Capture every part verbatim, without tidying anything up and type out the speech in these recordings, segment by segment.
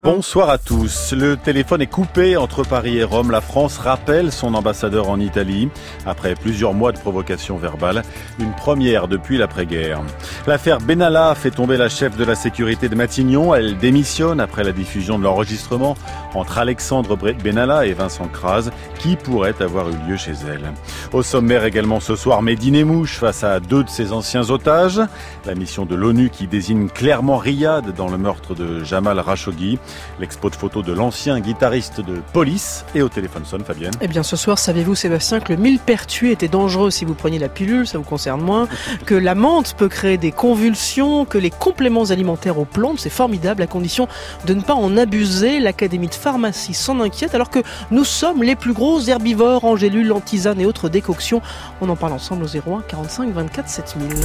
Bonsoir à tous. Le téléphone est coupé entre Paris et Rome. La France rappelle son ambassadeur en Italie. Après plusieurs mois de provocation verbale, une première depuis l'après-guerre. L'affaire Benalla fait tomber la chef de la sécurité de Matignon. Elle démissionne après la diffusion de l'enregistrement entre Alexandre Benalla et Vincent Crase, qui pourrait avoir eu lieu chez elle. Au sommaire également ce soir, Mehdi Nemmouche face à deux de ses anciens otages. La mission de l'ONU qui désigne clairement Riyad dans le meurtre de Jamal Khashoggi. L'expo de photos de l'ancien guitariste de Police. Et au téléphone sonne Fabienne. Eh bien ce soir, savez-vous Sébastien que le millepertuis était dangereux si vous preniez la pilule, ça vous concerne moins, que la menthe peut créer des convulsions, que les compléments alimentaires aux plantes, c'est formidable à condition de ne pas en abuser. L'Académie de pharmacie s'en inquiète alors que nous sommes les plus gros herbivores en gélules, en tisanes et autres décoctions. On en parle ensemble au zéro un quarante-cinq vingt-quatre sept mille.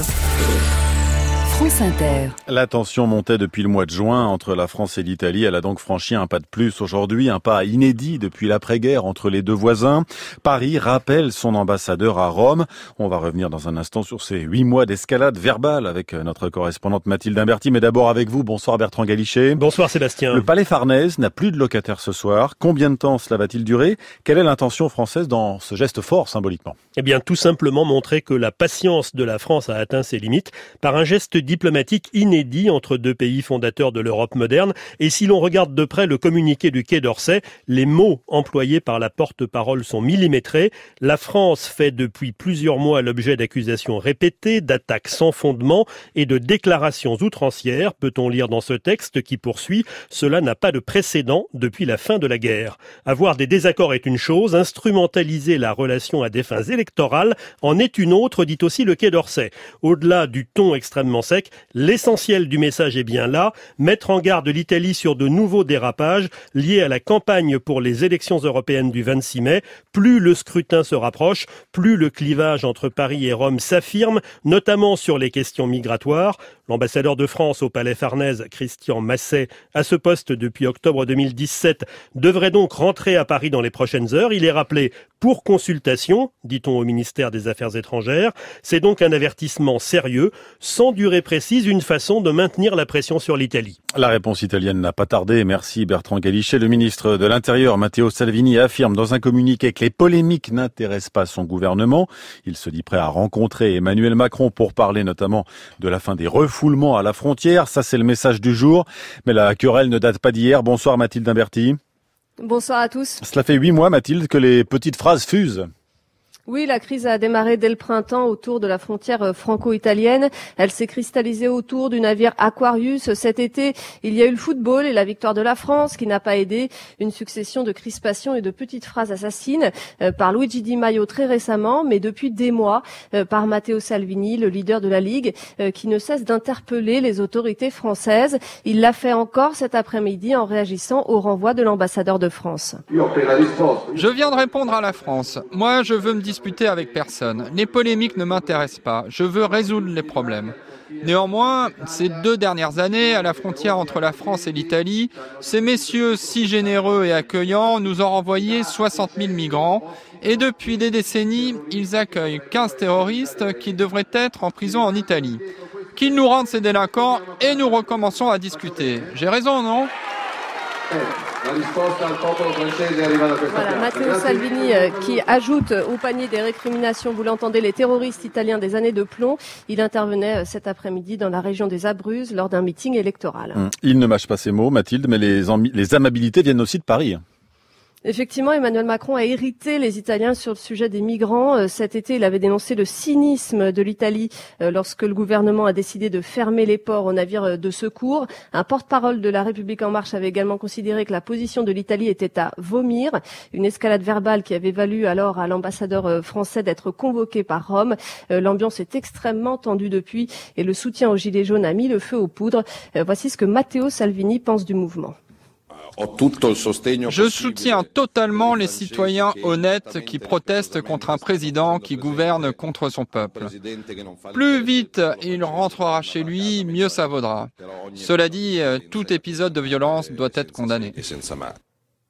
France Inter. La tension montait depuis le mois de juin entre la France et l'Italie. Elle a donc franchi un pas de plus aujourd'hui, un pas inédit depuis l'après-guerre entre les deux voisins. Paris rappelle son ambassadeur à Rome. On va revenir dans un instant sur ces huit mois d'escalade verbale avec notre correspondante Mathilde Imberti. Mais d'abord avec vous, bonsoir Bertrand Galichet. Bonsoir Sébastien. Le Palais Farnèse n'a plus de locataires ce soir. Combien de temps cela va-t-il durer ? Quelle est l'intention française dans ce geste fort symboliquement ? Eh bien tout simplement montrer que la patience de la France a atteint ses limites par un geste diplomatique inédit entre deux pays fondateurs de l'Europe moderne. Et si l'on regarde de près le communiqué du Quai d'Orsay, les mots employés par la porte-parole sont millimétrés. La France fait depuis plusieurs mois l'objet d'accusations répétées, d'attaques sans fondement et de déclarations outrancières, peut-on lire dans ce texte qui poursuit. Cela n'a pas de précédent depuis la fin de la guerre. Avoir des désaccords est une chose, instrumentaliser la relation à des fins électorales en est une autre, dit aussi le Quai d'Orsay. Au-delà du ton extrêmement sec, l'essentiel du message est bien là, mettre en garde l'Italie sur de nouveaux dérapages liés à la campagne pour les élections européennes du vingt-six mai. Plus le scrutin se rapproche, plus le clivage entre Paris et Rome s'affirme, notamment sur les questions migratoires. L'ambassadeur de France au Palais Farnèse, Christian Masset, à ce poste depuis octobre deux mille dix-sept, devrait donc rentrer à Paris dans les prochaines heures. Il est rappelé pour consultation, dit-on au ministère des Affaires étrangères. C'est donc un avertissement sérieux, sans durée précise, une façon de maintenir la pression sur l'Italie. La réponse italienne n'a pas tardé. Merci Bertrand Galichet. Le ministre de l'Intérieur, Matteo Salvini, affirme dans un communiqué que les polémiques n'intéressent pas son gouvernement. Il se dit prêt à rencontrer Emmanuel Macron pour parler notamment de la fin des refoulements à la frontière. Ça, c'est le message du jour. Mais la querelle ne date pas d'hier. Bonsoir Mathilde Imberti. Bonsoir à tous. Cela fait huit mois, Mathilde, que les petites phrases fusent. Oui, la crise a démarré dès le printemps autour de la frontière franco-italienne. Elle s'est cristallisée autour du navire Aquarius. Cet été, il y a eu le football et la victoire de la France qui n'a pas aidé. Une succession de crispations et de petites phrases assassines euh, par Luigi Di Maio très récemment, mais depuis des mois euh, par Matteo Salvini, le leader de la Ligue, euh, qui ne cesse d'interpeller les autorités françaises. Il l'a fait encore cet après-midi en réagissant au renvoi de l'ambassadeur de France. Je viens de répondre à la France. Moi, je veux me disputer avec personne. Les polémiques ne m'intéressent pas. Je veux résoudre les problèmes. Néanmoins, ces deux dernières années, à la frontière entre la France et l'Italie, ces messieurs si généreux et accueillants nous ont renvoyé soixante mille migrants. Et depuis des décennies, ils accueillent quinze terroristes qui devraient être en prison en Italie. Qu'ils nous rendent ces délinquants et nous recommençons à discuter. J'ai raison, non ? Voilà, Matteo Salvini euh, qui ajoute au panier des récriminations, vous l'entendez, les terroristes italiens des années de plomb. Il intervenait euh, cet après-midi dans la région des Abruzzes lors d'un meeting électoral. Il ne mâche pas ses mots, Mathilde, mais les, ambi- les amabilités viennent aussi de Paris. Effectivement, Emmanuel Macron a irrité les Italiens sur le sujet des migrants. Cet été, il avait dénoncé le cynisme de l'Italie lorsque le gouvernement a décidé de fermer les ports aux navires de secours. Un porte-parole de La République En Marche avait également considéré que la position de l'Italie était à vomir. Une escalade verbale qui avait valu alors à l'ambassadeur français d'être convoqué par Rome. L'ambiance est extrêmement tendue depuis et le soutien aux Gilets jaunes a mis le feu aux poudres. Voici ce que Matteo Salvini pense du mouvement. Je soutiens totalement les citoyens honnêtes qui protestent contre un président qui gouverne contre son peuple. Plus vite il rentrera chez lui, mieux ça vaudra. Cela dit, tout épisode de violence doit être condamné.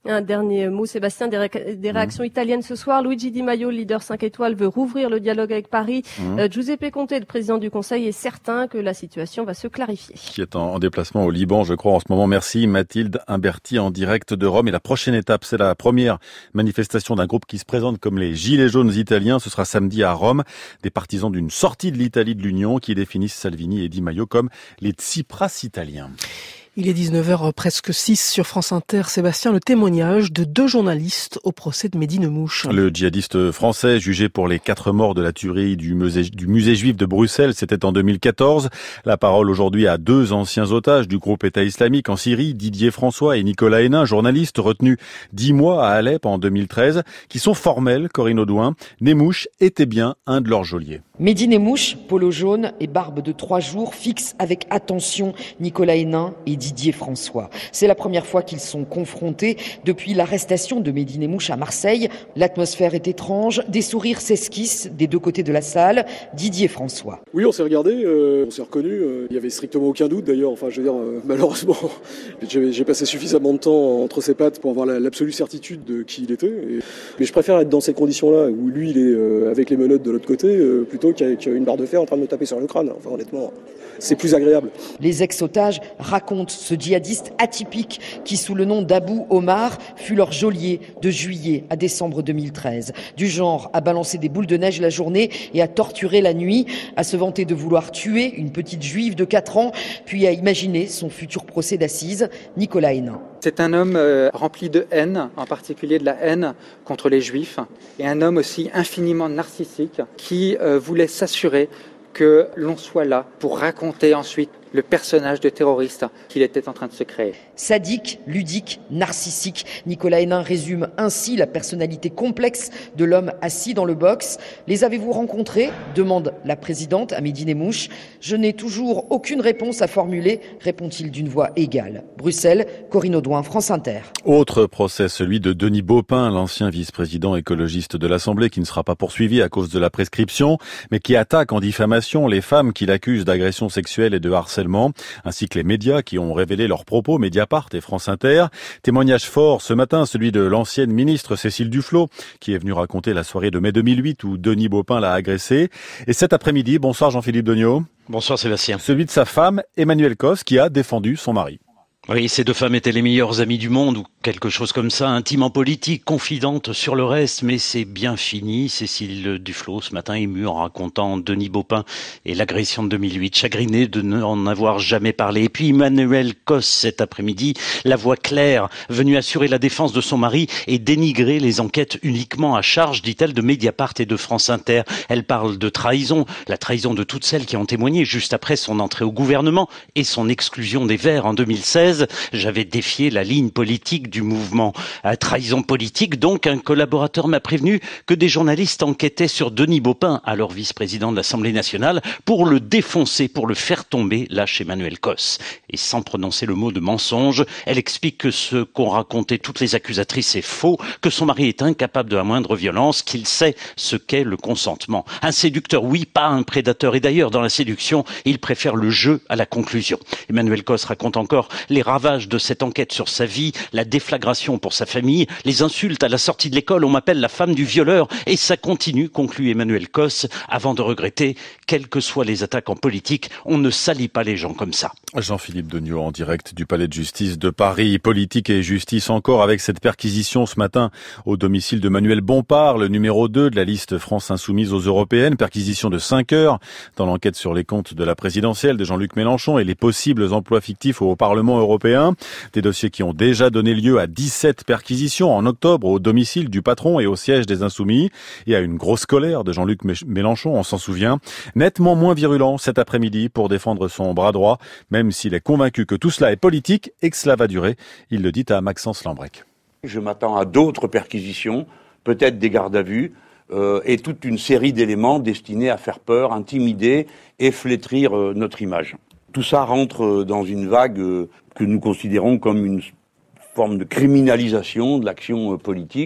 Un dernier mot, Sébastien, des, ré- des réactions mmh. italiennes ce soir. Luigi Di Maio, le leader cinq étoiles, veut rouvrir le dialogue avec Paris. Mmh. Euh, Giuseppe Conte, le président du Conseil, est certain que la situation va se clarifier. Qui est en, en déplacement au Liban, je crois, en ce moment. Merci Mathilde Imberti en direct de Rome. Et la prochaine étape, c'est la première manifestation d'un groupe qui se présente comme les Gilets jaunes italiens. Ce sera samedi à Rome. Des partisans d'une sortie de l'Italie de l'Union qui définissent Salvini et Di Maio comme les Tsipras italiens. Il est dix-neuf heures presque six sur France Inter. Sébastien, le témoignage de deux journalistes au procès de Mehdi Nemmouche. Le djihadiste français jugé pour les quatre morts de la tuerie du musée, du musée juif de Bruxelles, c'était en deux mille quatorze. La parole aujourd'hui à deux anciens otages du groupe État islamique en Syrie, Didier François et Nicolas Hénin, journalistes retenus dix mois à Alep en deux mille treize, qui sont formels, Corinne Audouin. Nemmouche était bien un de leurs geôliers. Mehdi Nemmouche, polo jaune et barbe de trois jours, fixe avec attention Nicolas Hénin et Didier François. C'est la première fois qu'ils sont confrontés depuis l'arrestation de Mehdi Nemmouche à Marseille. L'atmosphère est étrange, des sourires s'esquissent des deux côtés de la salle. Didier François. Oui, on s'est regardé, euh, on s'est reconnu. Euh, il y avait strictement aucun doute d'ailleurs. Enfin, je veux dire, euh, malheureusement, j'ai, j'ai passé suffisamment de temps entre ses pattes pour avoir la, l'absolue certitude de qui il était. Et, mais je préfère être dans ces conditions-là où lui, il est euh, avec les menottes de l'autre côté, euh, plutôt qu'avec une barre de fer en train de me taper sur le crâne. Enfin, honnêtement, c'est plus agréable. Les ex-otages racontent ce djihadiste atypique qui, sous le nom d'Abou Omar, fut leur geôlier de juillet à décembre deux mille treize. Du genre à balancer des boules de neige la journée et à torturer la nuit, à se vanter de vouloir tuer une petite juive de quatre ans, puis à imaginer son futur procès d'assises. Nicolas Hénin. C'est un homme euh, rempli de haine, en particulier de la haine contre les juifs, et un homme aussi infiniment narcissique qui euh, voulait s'assurer que l'on soit là pour raconter ensuite le personnage de terroriste qu'il était en train de se créer. Sadique, ludique, narcissique, Nicolas Hénin résume ainsi la personnalité complexe de l'homme assis dans le box. Les avez-vous rencontrés ? Demande la présidente à Mehdi Nemmouche. Je n'ai toujours aucune réponse à formuler, répond-il d'une voix égale. Bruxelles, Corinne Audouin, France Inter. Autre procès, celui de Denis Baupin, l'ancien vice-président écologiste de l'Assemblée, qui ne sera pas poursuivi à cause de la prescription, mais qui attaque en diffamation les femmes qu'il accuse d'agression sexuelle et de harcèlement, ainsi que les médias qui ont révélé leurs propos, Mediapart et France Inter. Témoignage fort ce matin, celui de l'ancienne ministre Cécile Duflot, qui est venue raconter la soirée de mai deux mille huit où Denis Baupin l'a agressée. Et cet après-midi, bonsoir Jean-Philippe Degnaud. Bonsoir Sébastien. Celui de sa femme, Emmanuelle Cos, qui a défendu son mari. Oui, ces deux femmes étaient les meilleures amies du monde, ou quelque chose comme ça, intimement politique, confidentes sur le reste, mais c'est bien fini. Cécile Duflot, ce matin, émue en racontant Denis Baupin et l'agression de deux mille huit, chagrinée de n'en avoir jamais parlé. Et puis Emmanuelle Cos, cet après-midi, la voix claire, venue assurer la défense de son mari et dénigrer les enquêtes uniquement à charge, dit-elle, de Mediapart et de France Inter. Elle parle de trahison, la trahison de toutes celles qui ont témoigné juste après son entrée au gouvernement et son exclusion des Verts en deux mille seize. J'avais défié la ligne politique du mouvement à trahison politique. Donc, un collaborateur m'a prévenu que des journalistes enquêtaient sur Denis Baupin, alors vice-président de l'Assemblée nationale, pour le défoncer, pour le faire tomber, lâche Emmanuelle Cos. Et sans prononcer le mot de mensonge, elle explique que ce qu'ont raconté toutes les accusatrices est faux, que son mari est incapable de la moindre violence, qu'il sait ce qu'est le consentement. Un séducteur, oui, pas un prédateur. Et d'ailleurs, dans la séduction, il préfère le jeu à la conclusion. Emmanuelle Cos raconte encore les ravages de cette enquête sur sa vie, la déflagration pour sa famille, les insultes à la sortie de l'école, on m'appelle la femme du violeur, et ça continue, conclut Emmanuelle Cos, avant de regretter, quelles que soient les attaques en politique, on ne salit pas les gens comme ça. Jean-Philippe Degnaud en direct du Palais de Justice de Paris. Politique et justice encore avec cette perquisition ce matin au domicile de Manuel Bompard, le numéro deux de la liste France Insoumise aux Européennes. Perquisition de cinq heures dans l'enquête sur les comptes de la présidentielle de Jean-Luc Mélenchon et les possibles emplois fictifs au Parlement européen. Des dossiers qui ont déjà donné lieu à dix-sept perquisitions en octobre au domicile du patron et au siège des Insoumis et à une grosse colère de Jean-Luc Mélenchon, on s'en souvient. Nettement moins virulent cet après-midi pour défendre son bras droit, même s'il est convaincu que tout cela est politique et que cela va durer. Il le dit à Maxence Lambrec. Je m'attends à d'autres perquisitions, peut-être des gardes à vue, euh, et toute une série d'éléments destinés à faire peur, intimider et flétrir euh, notre image. Tout ça rentre dans une vague euh, que nous considérons comme une forme de criminalisation de l'action politique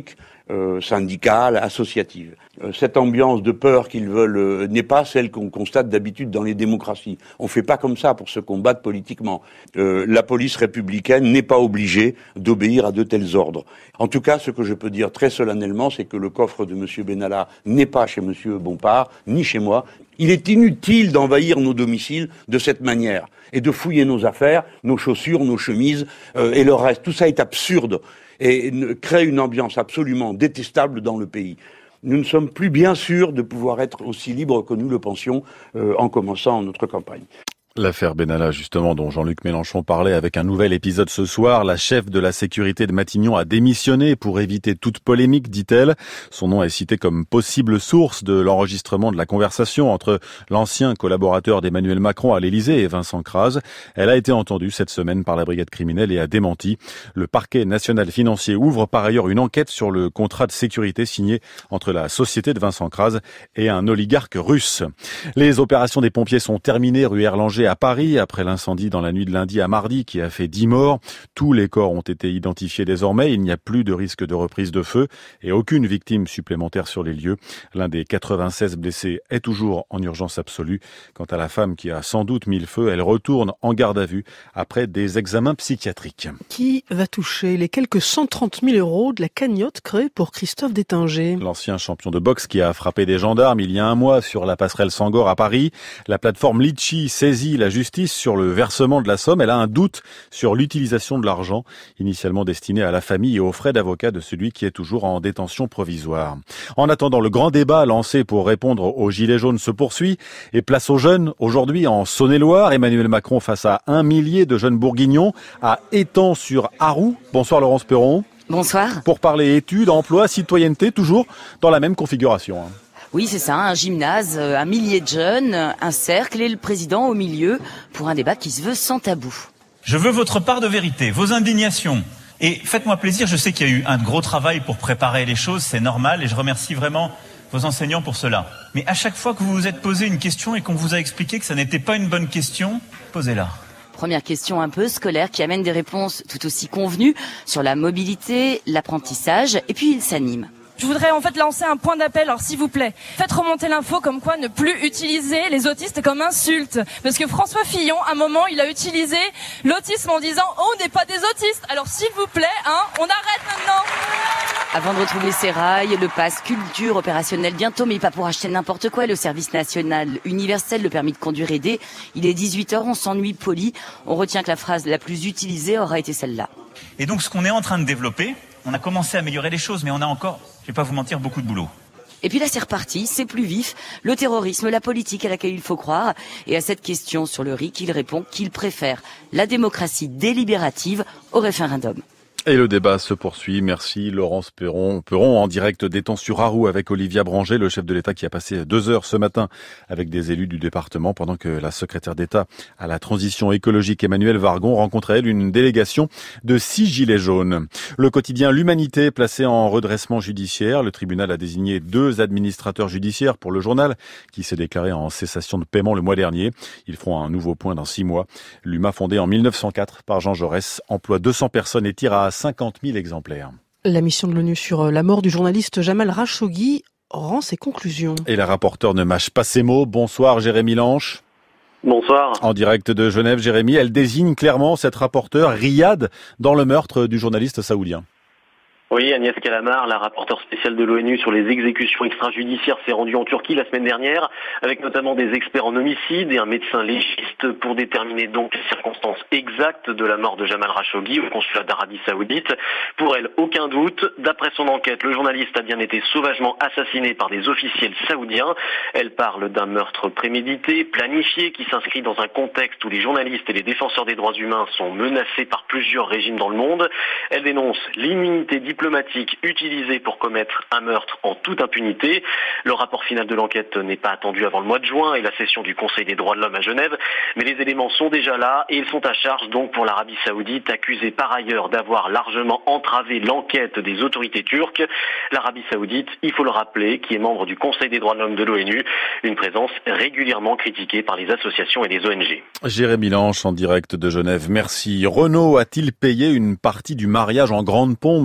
euh, syndicale, associative. Euh, cette ambiance de peur qu'ils veulent euh, n'est pas celle qu'on constate d'habitude dans les démocraties. On ne fait pas comme ça pour se combattre politiquement. Euh, la police républicaine n'est pas obligée d'obéir à de tels ordres. En tout cas, ce que je peux dire très solennellement, c'est que le coffre de M. Benalla n'est pas chez M. Bompard, ni chez moi. Il est inutile d'envahir nos domiciles de cette manière et de fouiller nos affaires, nos chaussures, nos chemises euh, et le reste. Tout ça est absurde et crée une ambiance absolument détestable dans le pays. Nous ne sommes plus bien sûrs de pouvoir être aussi libres que nous le pensions euh, en commençant notre campagne. L'affaire Benalla, justement, dont Jean-Luc Mélenchon parlait avec un nouvel épisode ce soir. La chef de la sécurité de Matignon a démissionné pour éviter toute polémique, dit-elle. Son nom est cité comme possible source de l'enregistrement de la conversation entre l'ancien collaborateur d'Emmanuel Macron à l'Élysée et Vincent Crase. Elle a été entendue cette semaine par la brigade criminelle et a démenti. Le parquet national financier ouvre par ailleurs une enquête sur le contrat de sécurité signé entre la société de Vincent Crase et un oligarque russe. Les opérations des pompiers sont terminées rue Erlanger à Paris, après l'incendie dans la nuit de lundi à mardi qui a fait dix morts. Tous les corps ont été identifiés désormais. Il n'y a plus de risque de reprise de feu et aucune victime supplémentaire sur les lieux. L'un des quatre-vingt-seize blessés est toujours en urgence absolue. Quant à la femme qui a sans doute mis le feu, elle retourne en garde à vue après des examens psychiatriques. Qui va toucher les quelques cent trente mille euros de la cagnotte créée pour Christophe Détinger? L'ancien champion de boxe qui a frappé des gendarmes il y a un mois sur la passerelle Sangor à Paris. La plateforme Litchi saisit la justice sur le versement de la somme. Elle a un doute sur l'utilisation de l'argent initialement destiné à la famille et aux frais d'avocat de celui qui est toujours en détention provisoire. En attendant, le grand débat lancé pour répondre aux gilets jaunes se poursuit et place aux jeunes. Aujourd'hui, en Saône-et-Loire, Emmanuel Macron face à un millier de jeunes bourguignons à Étang-sur-Arroux. Bonsoir Laurence Perron. Bonsoir. Pour parler études, emploi, citoyenneté, toujours dans la même configuration. Oui, c'est ça, un gymnase, un millier de jeunes, un cercle et le président au milieu pour un débat qui se veut sans tabou. Je veux votre part de vérité, vos indignations. Et faites-moi plaisir, je sais qu'il y a eu un gros travail pour préparer les choses, c'est normal et je remercie vraiment vos enseignants pour cela. Mais à chaque fois que vous vous êtes posé une question et qu'on vous a expliqué que ça n'était pas une bonne question, posez-la. Première question un peu scolaire qui amène des réponses tout aussi convenues sur la mobilité, l'apprentissage et puis il s'anime. Je voudrais en fait lancer un point d'appel, alors s'il vous plaît, faites remonter l'info comme quoi ne plus utiliser les autistes comme insulte. Parce que François Fillon, à un moment, il a utilisé l'autisme en disant « Oh, on n'est pas des autistes ». Alors s'il vous plaît, hein, on arrête maintenant. Avant de retrouver ses rails, le pass culture opérationnel bientôt, mais pas pour acheter n'importe quoi. Le service national universel, le permis de conduire aidé. Il est dix-huit heures, on s'ennuie poli. On retient que la phrase la plus utilisée aura été celle-là. Et donc ce qu'on est en train de développer, on a commencé à améliorer les choses, mais on a encore, je vais pas vous mentir, beaucoup de boulot. Et puis là, c'est reparti, c'est plus vif. Le terrorisme, la politique à laquelle il faut croire. Et à cette question sur le R I C, il répond qu'il préfère la démocratie délibérative au référendum. Et le débat se poursuit. Merci Laurence Perron. Perron en direct d'Étang-sur-Arroux avec Olivia Branger, le chef de l'État qui a passé deux heures ce matin avec des élus du département pendant que la secrétaire d'État à la transition écologique Emmanuelle Vargon rencontrait elle une délégation de six gilets jaunes. Le quotidien L'Humanité placé en redressement judiciaire. Le tribunal a désigné deux administrateurs judiciaires pour le journal qui s'est déclaré en cessation de paiement le mois dernier. Ils feront un nouveau point dans six mois. L'U M A fondé en mille neuf cent quatre par Jean Jaurès emploie deux cents personnes et tire à cinquante mille exemplaires. La mission de l'ONU sur la mort du journaliste Jamal Khashoggi rend ses conclusions. Et la rapporteure ne mâche pas ses mots. Bonsoir Jérémy Lanche. Bonsoir. En direct de Genève, Jérémy, elle désigne clairement cette rapporteure Riyad dans le meurtre du journaliste saoudien. Oui, Agnès Kalamar, la rapporteure spéciale de l'ONU sur les exécutions extrajudiciaires, s'est rendue en Turquie la semaine dernière, avec notamment des experts en homicide et un médecin légiste pour déterminer donc les circonstances exactes de la mort de Jamal Khashoggi au consulat d'Arabie Saoudite. Pour elle, aucun doute. D'après son enquête, le journaliste a bien été sauvagement assassiné par des officiels saoudiens. Elle parle d'un meurtre prémédité, planifié, qui s'inscrit dans un contexte où les journalistes et les défenseurs des droits humains sont menacés par plusieurs régimes dans le monde. Elle dénonce l'immunité diplomatique diplomatique utilisée pour commettre un meurtre en toute impunité. Le rapport final de l'enquête n'est pas attendu avant le mois de juin et la session du Conseil des droits de l'homme à Genève, mais les éléments sont déjà là et ils sont à charge donc pour l'Arabie Saoudite, accusée par ailleurs d'avoir largement entravé l'enquête des autorités turques. L'Arabie Saoudite, il faut le rappeler, qui est membre du Conseil des droits de l'homme de l'ONU, une présence régulièrement critiquée par les associations et les O N G. Jérémy Lanche en direct de Genève, merci. Renault a-t-il payé une partie du mariage en grande pompe de son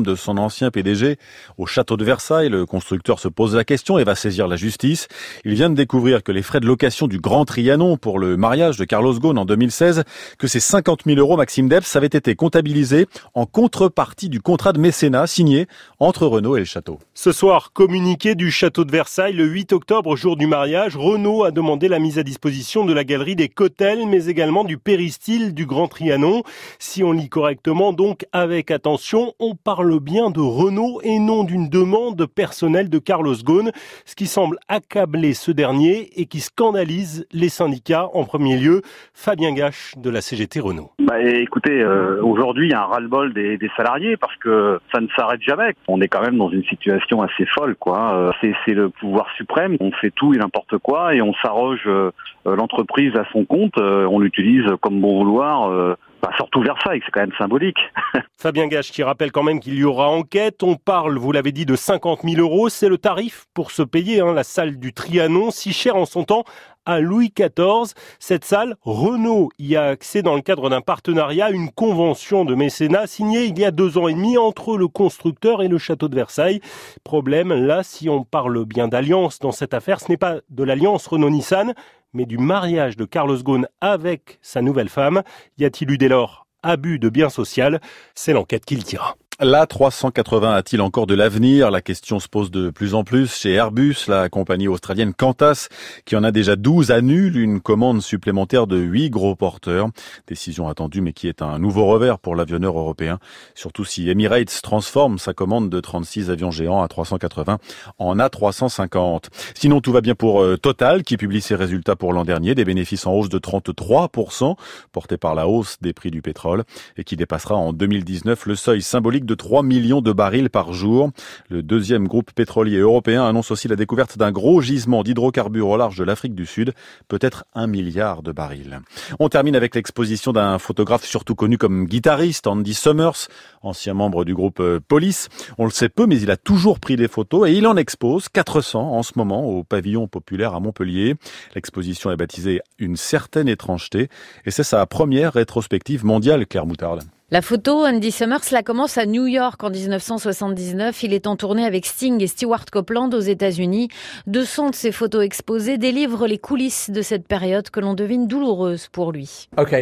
ancien P D G au château de Versailles. Le constructeur se pose la question et va saisir la justice. Il vient de découvrir que les frais de location du Grand Trianon pour le mariage de Carlos Ghosn en deux mille seize, que ces cinquante mille euros, Maxime Debs, avaient été comptabilisés en contrepartie du contrat de mécénat signé entre Renault et le château. Ce soir, communiqué du château de Versailles, le huit octobre, jour du mariage, Renault a demandé la mise à disposition de la galerie des Cotels, mais également du péristyle du Grand Trianon. Si on lit correctement, donc avec attention, on parle bien de Renault et non d'une demande personnelle de Carlos Ghosn, ce qui semble accabler ce dernier et qui scandalise les syndicats. En premier lieu, Fabien Gache de la C G T Renault. Bah, écoutez, euh, aujourd'hui, il y a un ras-le-bol des, des salariés parce que ça ne s'arrête jamais. On est quand même dans une situation assez folle, quoi. Euh, c'est, c'est le pouvoir suprême. On fait tout et n'importe quoi et on s'arroge euh, l'entreprise à son compte. Euh, on l'utilise comme bon vouloir. Euh, Bah, surtout Versailles, c'est quand même symbolique. Fabien Gache qui rappelle quand même qu'il y aura enquête. On parle, vous l'avez dit, de cinquante mille euros. C'est le tarif pour se payer hein, la salle du Trianon, si chère en son temps à Louis quatorze. Cette salle, Renault y a accès dans le cadre d'un partenariat, une convention de mécénat signée il y a deux ans et demi entre le constructeur et le château de Versailles. Problème, là, si on parle bien d'alliance dans cette affaire, ce n'est pas de l'alliance Renault-Nissan, mais du mariage de Carlos Ghosn avec sa nouvelle femme. Y a-t-il eu dès lors abus de bien social? C'est l'enquête qui le dira. L'A trois cent quatre-vingts a-t-il encore de l'avenir? La question se pose de plus en plus chez Airbus. La compagnie australienne Qantas, qui en a déjà douze, annule une commande supplémentaire de huit gros porteurs. Décision attendue, mais qui est un nouveau revers pour l'avionneur européen. Surtout si Emirates transforme sa commande de trente-six avions géants A trois cent quatre-vingts en A trois cent cinquante. Sinon, tout va bien pour Total, qui publie ses résultats pour l'an dernier. Des bénéfices en hausse de trente-trois pour cent, portés par la hausse des prix du pétrole, et qui dépassera en deux mille dix-neuf le seuil symbolique de trois millions de barils par jour. Le deuxième groupe pétrolier européen annonce aussi la découverte d'un gros gisement d'hydrocarbures au large de l'Afrique du Sud, peut-être un milliard de barils. On termine avec l'exposition d'un photographe surtout connu comme guitariste, Andy Summers, ancien membre du groupe Police. On le sait peu, mais il a toujours pris des photos et il en expose quatre cents en ce moment au pavillon populaire à Montpellier. L'exposition est baptisée Une certaine étrangeté et c'est sa première rétrospective mondiale, Claire Moutarde. La photo, Andy Summers, la commence à New York en dix-neuf cent soixante-dix-neuf. Il est en tournée avec Sting et Stewart Copeland aux États-Unis. deux cents de ses photos exposées délivrent les coulisses de cette période que l'on devine douloureuse pour lui. Ok,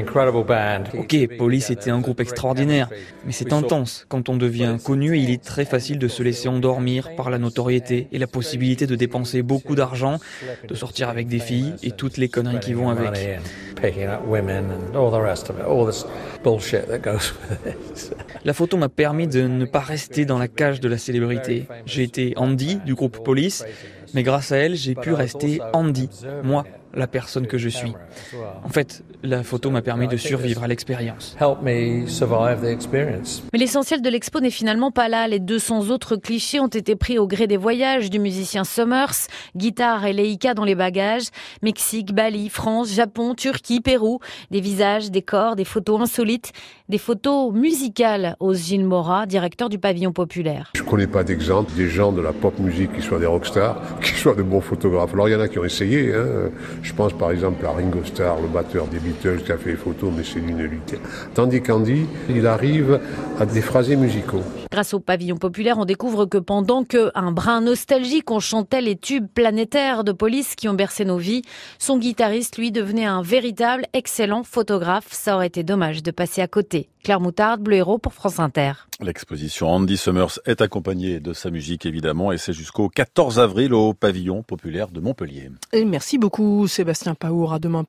Police était un groupe extraordinaire, mais c'est intense. Quand on devient connu, il est très facile de se laisser endormir par la notoriété et la possibilité de dépenser beaucoup d'argent, de sortir avec des filles et toutes les conneries qui vont avec. La photo m'a permis de ne pas rester dans la cage de la célébrité. J'ai été Andy du groupe Police, mais grâce à elle, j'ai pu rester Andy, moi, la personne que je suis. En fait, la photo m'a permis de survivre à l'expérience. Mais l'essentiel de l'expo n'est finalement pas là. Les deux cents autres clichés ont été pris au gré des voyages du musicien Summers, guitare et Leica dans les bagages, Mexique, Bali, France, Japon, Turquie, Pérou, des visages, des corps, des photos insolites, des photos musicales, ose Gilles Morat, directeur du pavillon populaire. Je ne connais pas d'exemple des gens de la pop musique qui soient des rockstars, qui soient de bons photographes. Alors il y en a qui ont essayé, hein. Je pense par exemple à Ringo Starr, le batteur des Beatles, qui a fait les photos, mais c'est d'une nullité. Tandis qu'Andy, il arrive à des phrasés musicaux. Grâce au pavillon populaire, on découvre que pendant qu'un brin nostalgique, on chantait les tubes planétaires de Police qui ont bercé nos vies, son guitariste, lui, devenait un véritable excellent photographe. Ça aurait été dommage de passer à côté. Claire Moutarde, Bleu Héros pour France Inter. L'exposition Andy Summers est accompagnée de sa musique évidemment et c'est jusqu'au quatorze avril au pavillon populaire de Montpellier. Et merci beaucoup Sébastien Paour, à demain.